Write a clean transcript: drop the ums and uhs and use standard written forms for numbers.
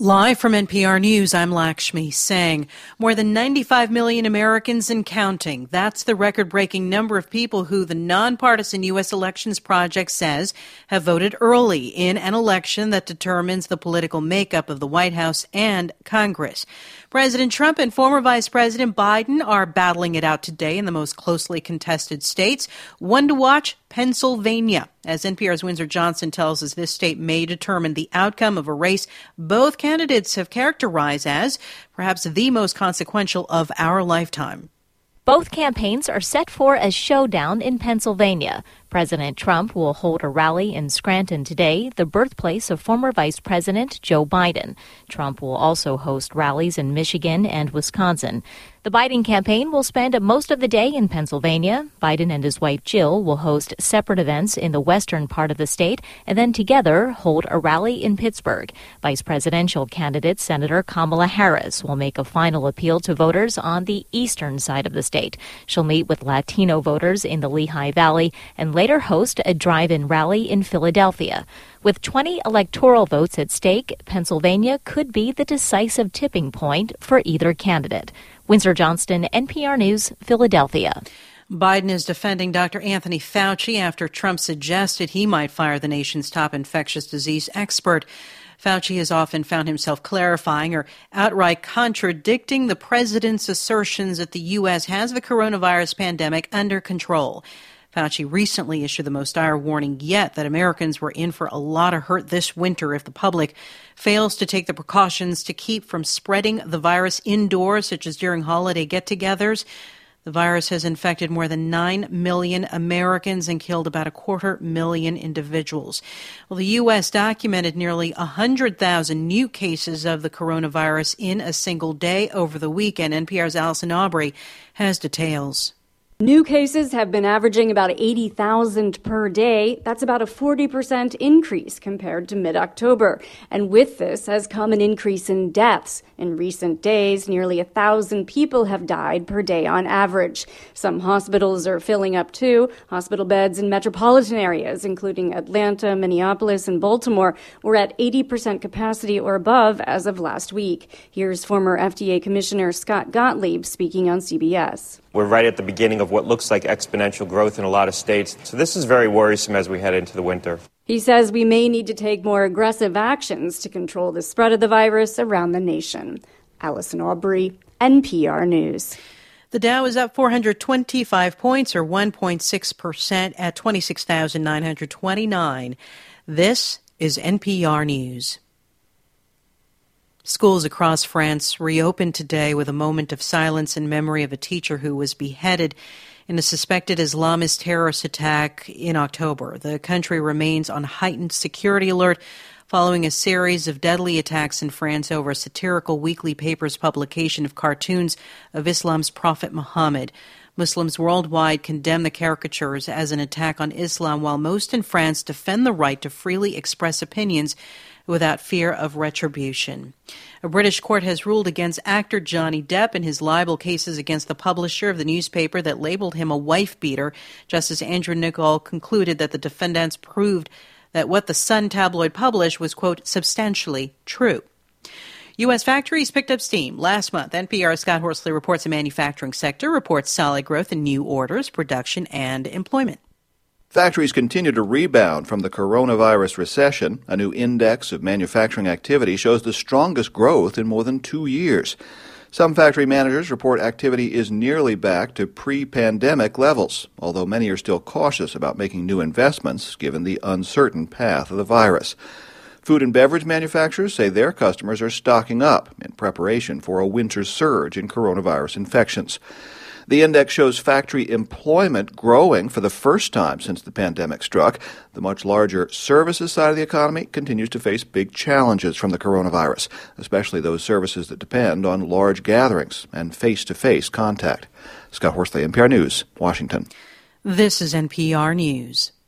Live from NPR News, I'm Lakshmi Singh. More than 95 million Americans and counting. That's the record-breaking number of people who the nonpartisan U.S. Elections Project says have voted early in an election that determines the political makeup of the White House and Congress. President Trump and former Vice President Biden are battling it out today in the most closely contested states. One to watch, Pennsylvania. As NPR's Windsor Johnson tells us, this state may determine the outcome of a race both candidates have characterized as perhaps the most consequential of our lifetime. Both campaigns are set for a showdown in Pennsylvania. President Trump will hold a rally in Scranton today, the birthplace of former Vice President Joe Biden. Trump will also host rallies in Michigan and Wisconsin. The Biden campaign will spend most of the day in Pennsylvania. Biden and his wife Jill will host separate events in the western part of the state and then together hold a rally in Pittsburgh. Vice presidential candidate Senator Kamala Harris will make a final appeal to voters on the eastern side of the state. She'll meet with Latino voters in the Lehigh Valley and later host a drive-in rally in Philadelphia. With 20 electoral votes at stake, Pennsylvania could be the decisive tipping point for either candidate. Windsor Johnston, NPR News, Philadelphia. Biden is defending Dr. Anthony Fauci after Trump suggested he might fire the nation's top infectious disease expert. Fauci has often found himself clarifying or outright contradicting the president's assertions that the U.S. has the coronavirus pandemic under control. Fauci recently issued the most dire warning yet that Americans were in for a lot of hurt this winter if the public fails to take the precautions to keep from spreading the virus indoors, such as during holiday get-togethers. The virus has infected more than 9 million Americans and killed about 250,000 individuals. Well, the U.S. documented nearly 100,000 new cases of the coronavirus in a single day over the weekend. NPR's Allison Aubrey has details. New cases have been averaging about 80,000 per day. That's about a 40% increase compared to mid-October. And with this has come an increase in deaths. In recent days, nearly 1,000 people have died per day on average. Some hospitals are filling up too. Hospital beds in metropolitan areas, including Atlanta, Minneapolis, and Baltimore, were at 80% capacity or above as of last week. Here's former FDA Commissioner Scott Gottlieb speaking on CBS. We're right at the beginning of what looks like exponential growth in a lot of states. So this is very worrisome as we head into the winter. He says we may need to take more aggressive actions to control the spread of the virus around the nation. Allison Aubrey, NPR News. The Dow is up 425 points or 1.6% at 26,929. This is NPR News. Schools across France reopened today with a moment of silence in memory of a teacher who was beheaded in a suspected Islamist terrorist attack in October. The country remains on heightened security alert following a series of deadly attacks in France over a satirical weekly paper's publication of cartoons of Islam's prophet Muhammad. Muslims worldwide condemn the caricatures as an attack on Islam, while most in France defend the right to freely express opinions without fear of retribution. A British court has ruled against actor Johnny Depp in his libel cases against the publisher of the newspaper that labeled him a wife-beater. Justice Andrew Nicol concluded that the defendants proved that what the Sun tabloid published was, quote, substantially true. U.S. factories picked up steam last month. NPR's Scott Horsley reports the manufacturing sector reports solid growth in new orders, production, and employment. Factories continue to rebound from the coronavirus recession. A new index of manufacturing activity shows the strongest growth in more than 2 years. Some factory managers report activity is nearly back to pre-pandemic levels, although many are still cautious about making new investments given the uncertain path of the virus. Food and beverage manufacturers say their customers are stocking up in preparation for a winter surge in coronavirus infections. The index shows factory employment growing for the first time since the pandemic struck. The much larger services side of the economy continues to face big challenges from the coronavirus, especially those services that depend on large gatherings and face-to-face contact. Scott Horsley, NPR News, Washington. This is NPR News.